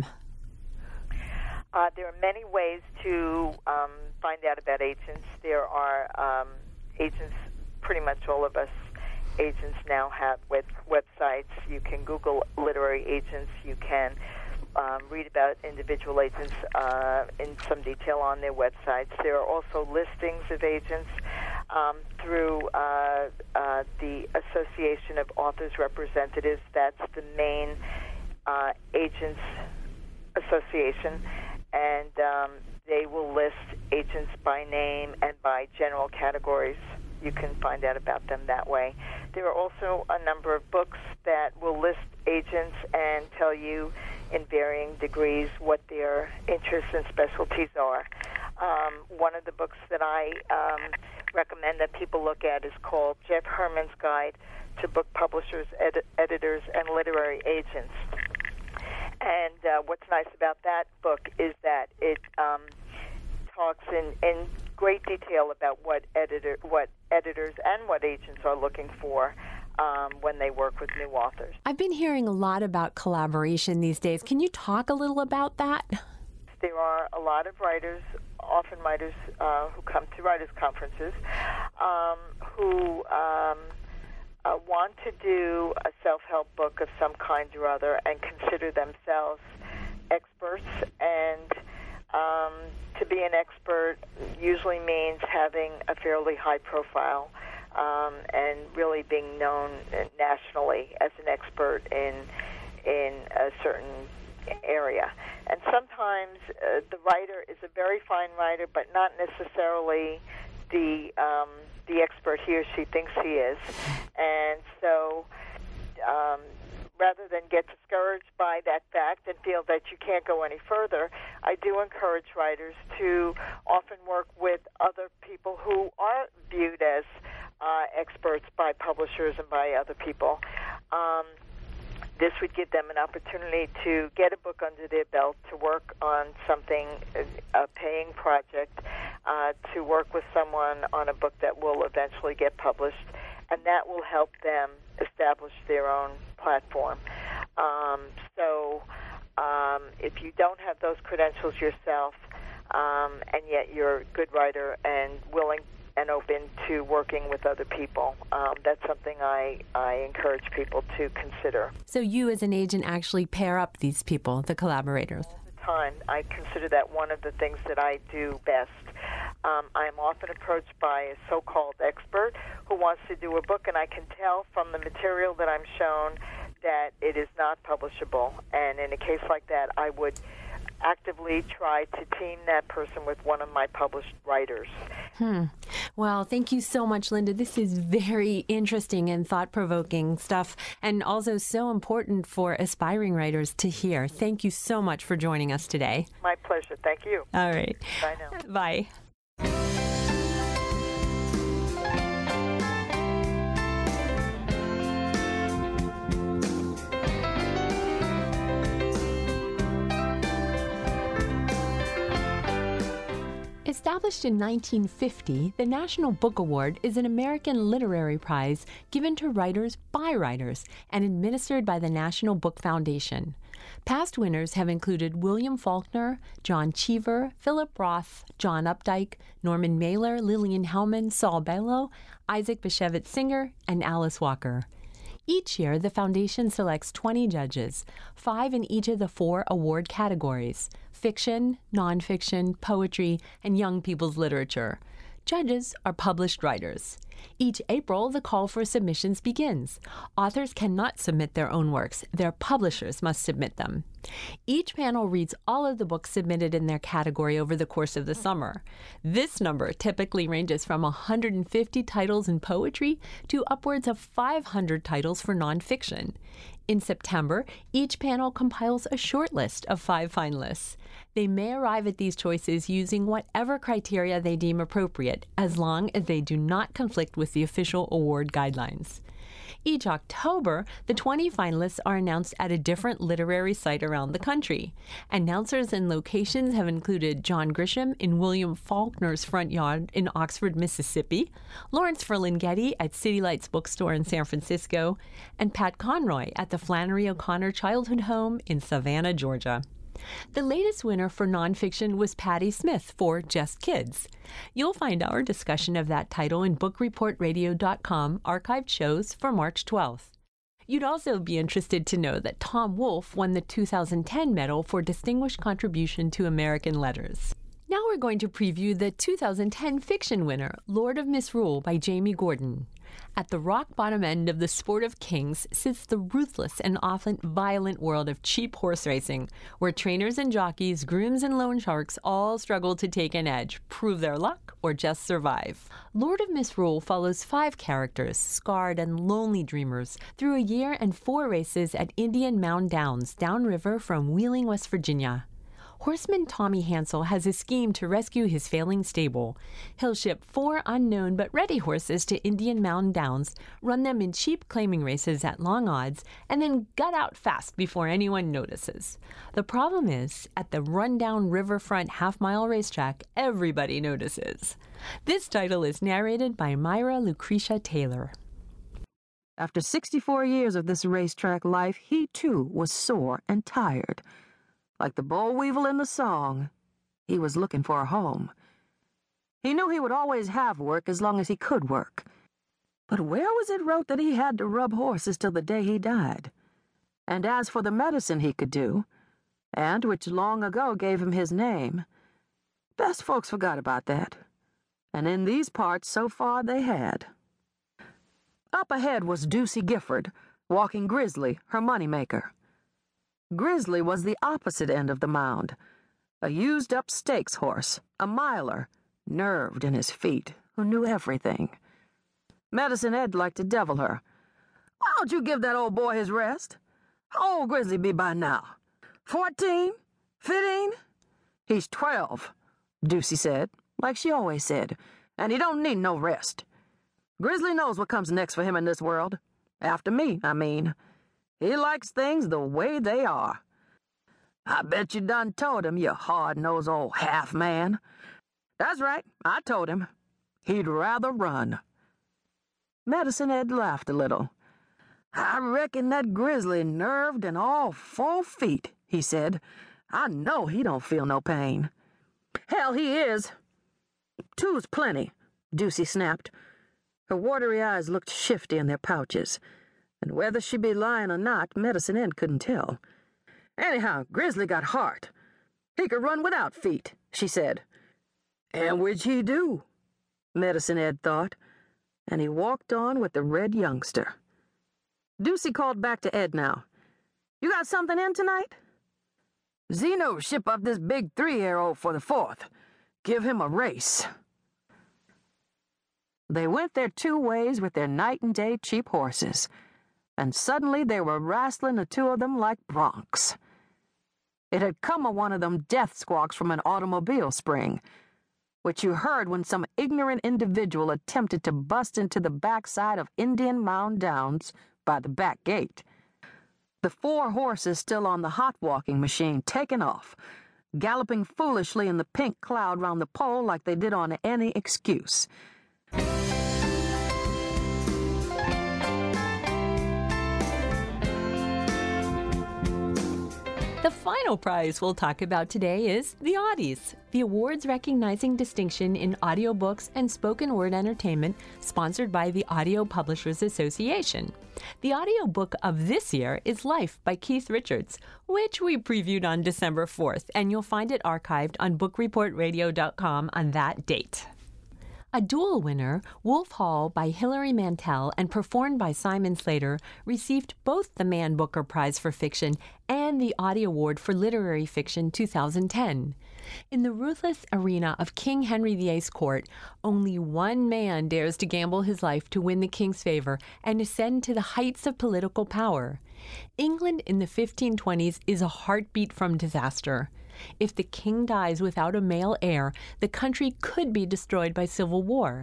Uh, there are many ways to um, find out about agents. There are um, agents, pretty much all of us agents now have web- websites. You can Google literary agents. You can um, read about individual agents uh, in some detail on their websites. There are also listings of agents um, through uh, uh, the Association of Authors Representatives. That's the main uh, agents association, and um, they will list agents by name and by general categories. You can find out about them that way. There are also a number of books that will list agents and tell you in varying degrees what their interests and specialties are. Um, one of the books that I um, recommend that people look at is called Jeff Herman's Guide to Book Publishers, Ed- Editors, and Literary Agents. And uh, what's nice about that book is that it um, talks in, in great detail about what editor, what editors and what agents are looking for um, when they work with new authors. I've been hearing a lot about collaboration these days. Can you talk a little about that? There are a lot of writers, often writers uh, who come to writers' conferences, um, who um, uh, want to do a self-help book of some kind or other and consider themselves experts. And um, to be an expert usually means having a fairly high profile um, and really being known nationally as an expert in in a certain area. And sometimes uh, the writer is a very fine writer, but not necessarily the um, the expert he or she thinks he is. And so um, rather than get discouraged by that fact and feel that you can't go any further, I do encourage writers to often work with other people who are viewed as uh, experts by publishers and by other people. Um, this would give them an opportunity to get a book under their belt, to work on something, a paying project, uh, to work with someone on a book that will eventually get published, and that will help them establish their own platform. Um, so um, if you don't have those credentials yourself, um, and yet you're a good writer and willing and open to working with other people, um, that's something I, I encourage people to consider. So you as an agent actually pair up these people, the collaborators? All the time. I consider that one of the things that I do best. Um, I'm often approached by a so-called expert who wants to do a book, and I can tell from the material that I'm shown that it is not publishable. And in a case like that, I would actively try to team that person with one of my published writers. Hmm. Well, thank you so much, Linda. This is very interesting and thought-provoking stuff, and also so important for aspiring writers to hear. Thank you so much for joining us today. My pleasure. Thank you. All right. Bye now. Bye. Established in nineteen fifty, the National Book Award is an American literary prize given to writers by writers and administered by the National Book Foundation. Past winners have included William Faulkner, John Cheever, Philip Roth, John Updike, Norman Mailer, Lillian Hellman, Saul Bellow, Isaac Bashevis Singer, and Alice Walker. Each year, the foundation selects twenty judges, five in each of the four award categories: fiction, nonfiction, poetry, and young people's literature. Judges are published writers. Each April, the call for submissions begins. Authors cannot submit their own works. Their publishers must submit them. Each panel reads all of the books submitted in their category over the course of the summer. This number typically ranges from one hundred fifty titles in poetry to upwards of five hundred titles for nonfiction. In September, each panel compiles a short list of five finalists. They may arrive at these choices using whatever criteria they deem appropriate, as long as they do not conflict with the official award guidelines. Each October, the twenty finalists are announced at a different literary site around the country. Announcers and locations have included John Grisham in William Faulkner's front yard in Oxford, Mississippi, Lawrence Ferlinghetti at City Lights Bookstore in San Francisco, and Pat Conroy at the Flannery O'Connor Childhood Home in Savannah, Georgia. The latest winner for nonfiction was Patti Smith for Just Kids. You'll find our discussion of that title in book report radio dot com archived shows for March twelfth. You'd also be interested to know that Tom Wolfe won the two thousand ten medal for Distinguished Contribution to American Letters. Now we're going to preview the two thousand ten fiction winner, Lord of Misrule by Jamie Gordon. At the rock-bottom end of the sport of kings sits the ruthless and often violent world of cheap horse racing, where trainers and jockeys, grooms and loan sharks all struggle to take an edge, prove their luck, or just survive. Lord of Misrule follows five characters, scarred and lonely dreamers, through a year and four races at Indian Mound Downs, downriver from Wheeling, West Virginia. Horseman Tommy Hansel has a scheme to rescue his failing stable. He'll ship four unknown but ready horses to Indian Mound Downs, run them in cheap claiming races at long odds, and then gut out fast before anyone notices. The problem is, at the rundown riverfront half-mile racetrack, everybody notices. This title is narrated by Myra Lucretia Taylor. After sixty-four years of this racetrack life, he too was sore and tired. Like the boll weevil in the song, he was looking for a home. He knew he would always have work as long as he could work. But where was it wrote that he had to rub horses till the day he died? And as for the medicine he could do, and which long ago gave him his name, best folks forgot about that. And in these parts so far they had. Up ahead was Ducey Gifford, walking Grizzly, her moneymaker. Grizzly was the opposite end of the mound, a used-up stakes horse, a miler, nerved in his feet, who knew everything. Medicine Ed liked to devil her. Why don't you give that old boy his rest? How old Grizzly be by now? Fourteen? Fifteen? He's twelve, Ducey said, like she always said, and he don't need no rest. Grizzly knows what comes next for him in this world. After me, I mean. He likes things the way they are. I bet you done told him, you hard-nosed old half-man. That's right, I told him. He'd rather run. Medicine Ed laughed a little. I reckon that Grizzly nerved and all four feet, he said. I know he don't feel no pain. Hell, he is. Two's plenty, Ducey snapped. Her watery eyes looked shifty in their pouches, and whether she be lying or not, Medicine Ed couldn't tell. Anyhow, Grizzly got heart. He could run without feet, she said. And which he do, Medicine Ed thought, and he walked on with the red youngster. Ducey called back to Ed now. You got something in tonight? Zeno ship up this big three-year-old for the fourth. Give him a race. They went their two ways with their night-and-day cheap horses, and suddenly they were wrestling the two of them like broncs. It had come of one of them death squawks from an automobile spring, which you heard when some ignorant individual attempted to bust into the backside of Indian Mound Downs by the back gate. The four horses still on the hot walking machine taken off, galloping foolishly in the pink cloud round the pole like they did on any excuse. The final prize we'll talk about today is the Audies, the awards recognizing distinction in audiobooks and spoken word entertainment, sponsored by the Audio Publishers Association. The audiobook of this year is Life by Keith Richards, which we previewed on December fourth, and you'll find it archived on book report radio dot com on that date. A dual winner, Wolf Hall by Hilary Mantel and performed by Simon Slater, received both the Man Booker Prize for Fiction and the Audie Award for Literary Fiction two thousand ten. In the ruthless arena of King Henry the Eighth's court, only one man dares to gamble his life to win the king's favor and ascend to the heights of political power. England in the fifteen twenties is a heartbeat from disaster. If the king dies without a male heir, the country could be destroyed by civil war.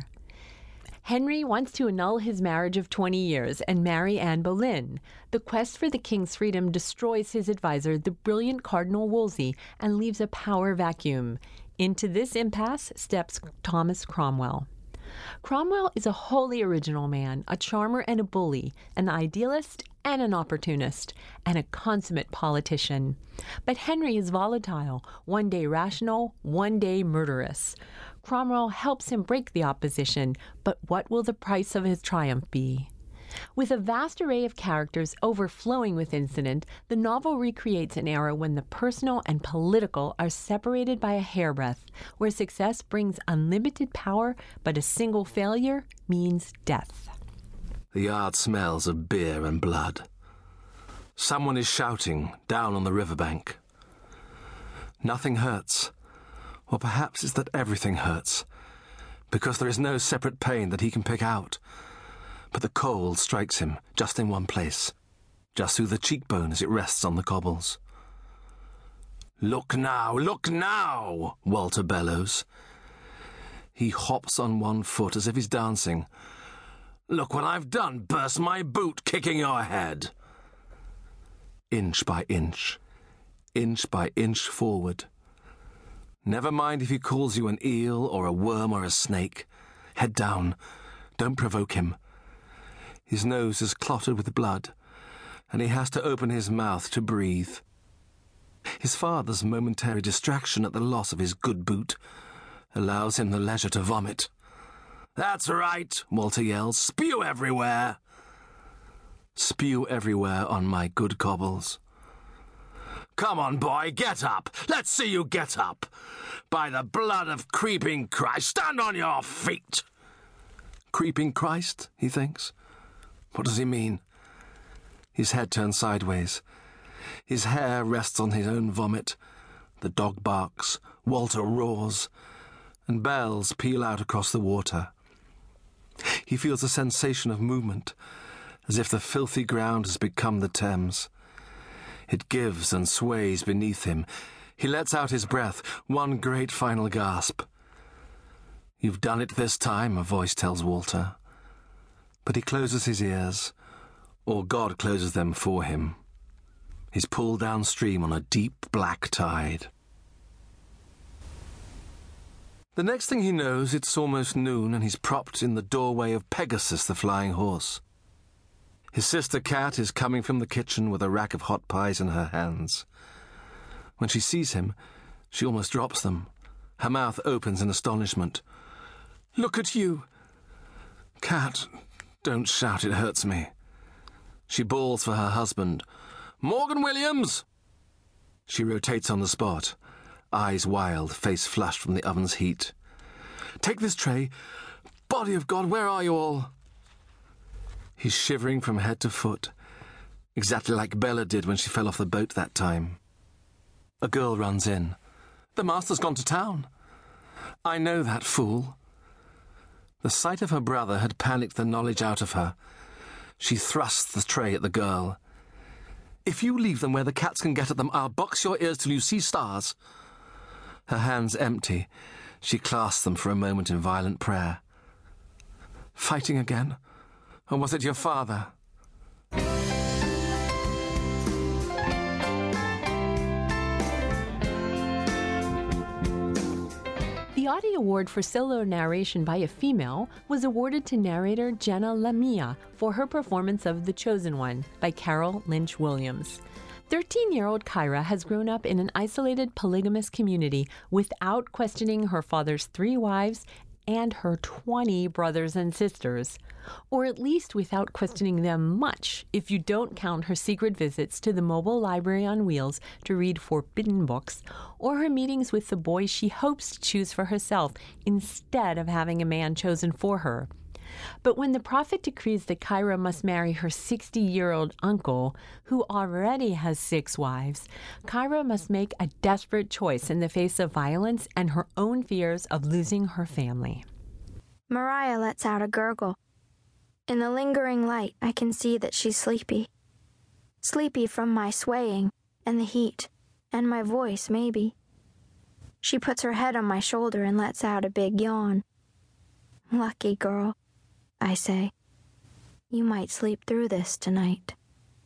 Henry wants to annul his marriage of twenty years and marry Anne Boleyn. The quest for the king's freedom destroys his advisor, the brilliant Cardinal Wolsey, and leaves a power vacuum. Into this impasse steps Thomas Cromwell. Cromwell is a wholly original man, a charmer and a bully, an idealist and an opportunist, and a consummate politician. But Henry is volatile, one day rational, one day murderous. Cromwell helps him break the opposition, but what will the price of his triumph be? With a vast array of characters overflowing with incident, the novel recreates an era when the personal and political are separated by a hairbreadth, where success brings unlimited power, but a single failure means death. The yard smells of beer and blood. Someone is shouting down on the riverbank. Nothing hurts, or perhaps it's that everything hurts, because there is no separate pain that he can pick out. But the cold strikes him just in one place, just through the cheekbone as it rests on the cobbles. "Look now, look now!" Walter bellows. He hops on one foot as if he's dancing. "Look what I've done, burst my boot kicking your head!" Inch by inch, inch by inch forward. Never mind if he calls you an eel or a worm or a snake. Head down. Don't provoke him. His nose is clotted with blood, and he has to open his mouth to breathe. His father's momentary distraction at the loss of his good boot allows him the leisure to vomit. "That's right," Walter yells. "Spew everywhere." Spew everywhere on my good cobbles. "Come on, boy, get up. Let's see you get up. By the blood of creeping Christ, stand on your feet." Creeping Christ, he thinks. What does he mean? His head turns sideways. His hair rests on his own vomit. The dog barks, Walter roars, and bells peal out across the water. He feels a sensation of movement, as if the filthy ground has become the Thames. It gives and sways beneath him. He lets out his breath, one great final gasp. "You've done it this time," a voice tells Walter. But he closes his ears, or God closes them for him. He's pulled downstream on a deep black tide. The next thing he knows, it's almost noon, and he's propped in the doorway of Pegasus, the flying horse. His sister Cat is coming from the kitchen with a rack of hot pies in her hands. When she sees him, she almost drops them. Her mouth opens in astonishment. "Look at you!" "Cat, don't shout, it hurts me." She bawls for her husband. "Morgan Williams!" She rotates on the spot, eyes wild, face flushed from the oven's heat. "Take this tray. Body of God, where are you all?" He's shivering from head to foot, exactly like Bella did when she fell off the boat that time. A girl runs in. "The master's gone to town." "I know that fool." The sight of her brother had panicked the knowledge out of her. She thrusts the tray at the girl. "If you leave them where the cats can get at them, I'll box your ears till you see stars." Her hands empty, she clasps them for a moment in violent prayer. "Fighting again? Or was it your father?" The Audie Award for solo narration by a female was awarded to narrator Jenna Lamia for her performance of The Chosen One by Carol Lynch Williams. thirteen-year-old Kyra has grown up in an isolated polygamous community without questioning her father's three wives and her twenty brothers and sisters, or at least without questioning them much if you don't count her secret visits to the mobile library on wheels to read forbidden books, or her meetings with the boys she hopes to choose for herself instead of having a man chosen for her. But when the prophet decrees that Kyra must marry her sixty-year-old uncle, who already has six wives, Kyra must make a desperate choice in the face of violence and her own fears of losing her family. Mariah lets out a gurgle. In the lingering light, I can see that she's sleepy. Sleepy from my swaying, and the heat, and my voice, maybe. She puts her head on my shoulder and lets out a big yawn. "Lucky girl," I say. "You might sleep through this tonight."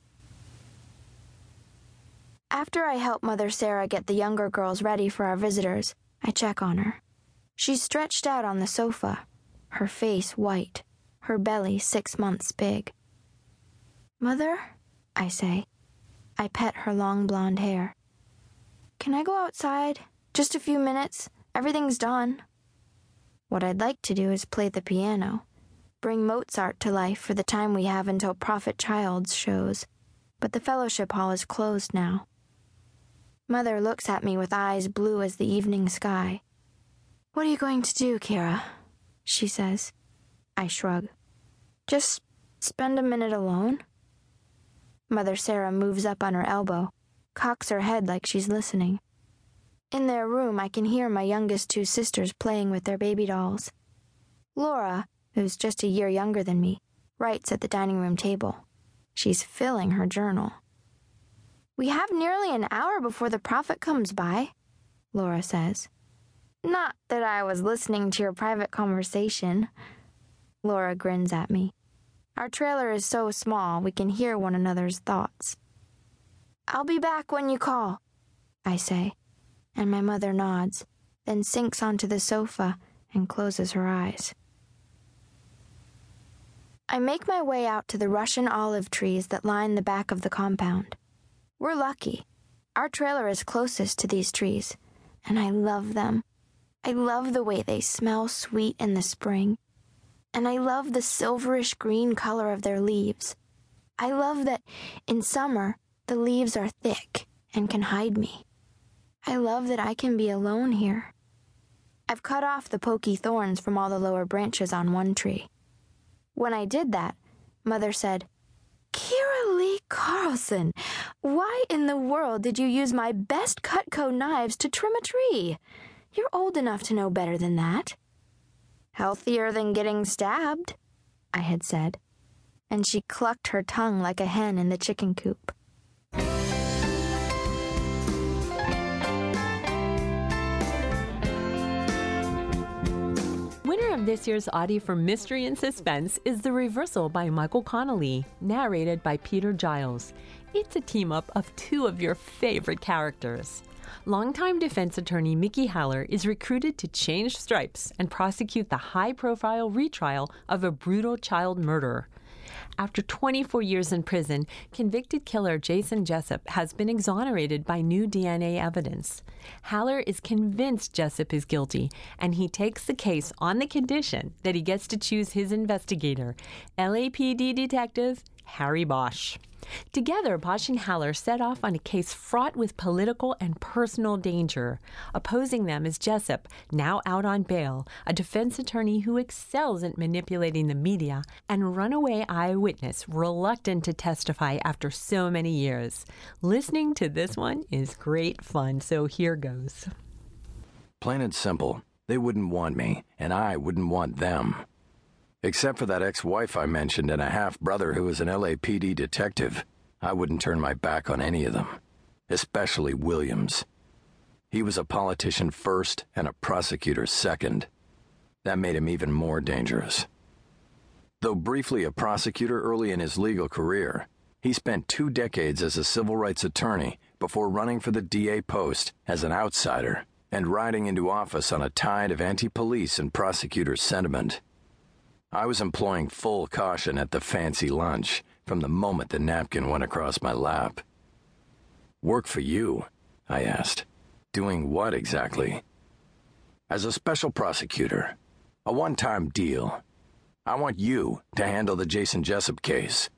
After I help Mother Sarah get the younger girls ready for our visitors, I check on her. She's stretched out on the sofa, her face white, her belly six months big. "Mother," I say. I pet her long blonde hair. "Can I go outside? Just a few minutes. Everything's done." What I'd like to do is play the piano, bring Mozart to life for the time we have until Prophet Childs shows, but the fellowship hall is closed now. Mother looks at me with eyes blue as the evening sky. "What are you going to do, Kira?" she says. I shrug. "Just spend a minute alone." Mother Sarah moves up on her elbow, cocks her head like she's listening. In their room, I can hear my youngest two sisters playing with their baby dolls. Laura, who's just a year younger than me, writes at the dining room table. She's filling her journal. "We have nearly an hour before the prophet comes by," Laura says. "Not that I was listening to your private conversation." Laura grins at me. Our trailer is so small we can hear one another's thoughts. "I'll be back when you call," I say, and my mother nods, then sinks onto the sofa and closes her eyes. I make my way out to the Russian olive trees that line the back of the compound. We're lucky. Our trailer is closest to these trees, and I love them. I love the way they smell sweet in the spring, and I love the silverish green color of their leaves. I love that in summer the leaves are thick and can hide me. I love that I can be alone here. I've cut off the pokey thorns from all the lower branches on one tree. When I did that, Mother said, Kira Lee Carlson, why in the world did you use my best Cutco knives to trim a tree? You're old enough to know better than that. Healthier than getting stabbed, I had said, and she clucked her tongue like a hen in the chicken coop. Winner of this year's Audie for Mystery and Suspense is The Reversal by Michael Connelly, narrated by Peter Giles. It's a team-up of two of your favorite characters. Longtime defense attorney Mickey Haller is recruited to change stripes and prosecute the high-profile retrial of a brutal child murderer. After twenty-four years in prison, convicted killer Jason Jessup has been exonerated by new D N A evidence. Haller is convinced Jessup is guilty, and he takes the case on the condition that he gets to choose his investigator, L A P D detective Harry Bosch. Together, Bosch and Haller set off on a case fraught with political and personal danger. Opposing them is Jessup, now out on bail, a defense attorney who excels at manipulating the media, and runaway eyewitness reluctant to testify after so many years. Listening to this one is great fun, so here goes. Plain and simple, they wouldn't want me, and I wouldn't want them. Except for that ex-wife I mentioned and a half-brother who was an L A P D detective, I wouldn't turn my back on any of them, especially Williams. He was a politician first and a prosecutor second. That made him even more dangerous. Though briefly a prosecutor early in his legal career, he spent two decades as a civil rights attorney before running for the D A post as an outsider and riding into office on a tide of anti-police and prosecutor sentiment. I was employing full caution at the fancy lunch from the moment the napkin went across my lap. "Work for you?" I asked. "Doing what exactly?" "As a special prosecutor. A one-time deal. I want you to handle the Jason Jessup case."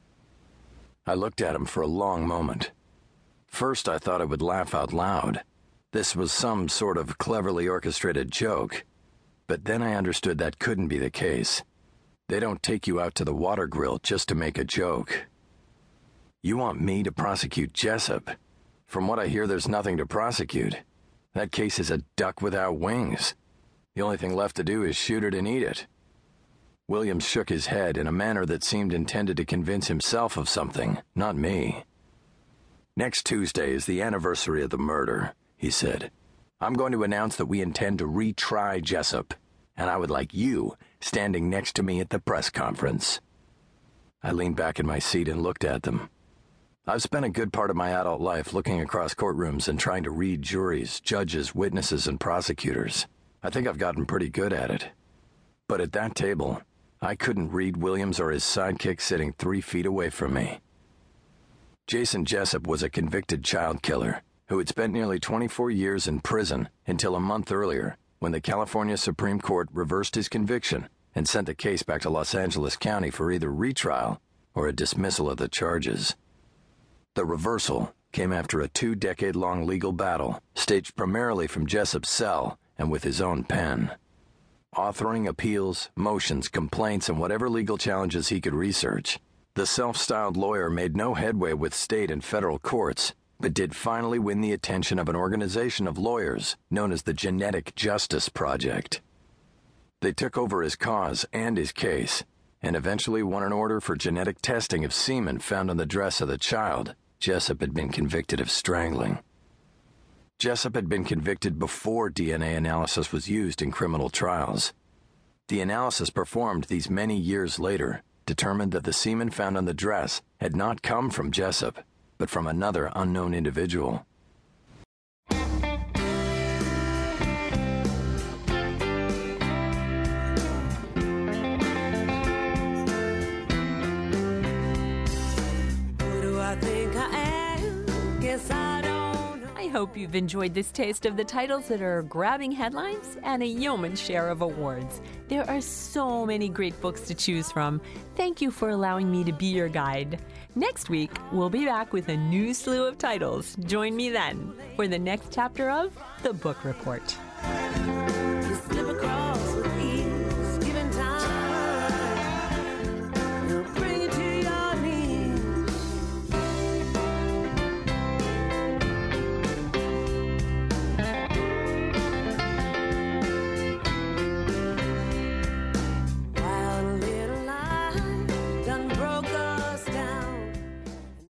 I looked at him for a long moment. First, I thought I would laugh out loud. This was some sort of cleverly orchestrated joke. But then I understood that couldn't be the case. They don't take you out to the water grill just to make a joke. "You want me to prosecute Jessup? From what I hear, there's nothing to prosecute. That case is a duck without wings. The only thing left to do is shoot it and eat it." Williams shook his head in a manner that seemed intended to convince himself of something, not me. "Next Tuesday is the anniversary of the murder," he said. "I'm going to announce that we intend to retry Jessup, and I would like you standing next to me at the press conference." I leaned back in my seat and looked at them. I've spent a good part of my adult life looking across courtrooms and trying to read juries, judges, witnesses, and prosecutors. I think I've gotten pretty good at it. But at that table, I couldn't read Williams or his sidekick sitting three feet away from me. Jason Jessup was a convicted child killer who had spent nearly twenty-four years in prison until a month earlier, when the California Supreme Court reversed his conviction and sent the case back to Los Angeles County for either retrial or a dismissal of the charges. The reversal came after a two-decade-long legal battle, staged primarily from Jessup's cell and with his own pen. Authoring appeals, motions, complaints, and whatever legal challenges he could research, the self-styled lawyer made no headway with state and federal courts, but did finally win the attention of an organization of lawyers known as the Genetic Justice Project. They took over his cause and his case, and eventually won an order for genetic testing of semen found on the dress of the child Jessup had been convicted of strangling. Jessup had been convicted before D N A analysis was used in criminal trials. The analysis performed these many years later determined that the semen found on the dress had not come from Jessup, but from another unknown individual. I hope you've enjoyed this taste of the titles that are grabbing headlines and a yeoman's share of awards. There are so many great books to choose from. Thank you for allowing me to be your guide. Next week, we'll be back with a new slew of titles. Join me then for the next chapter of The Book Report.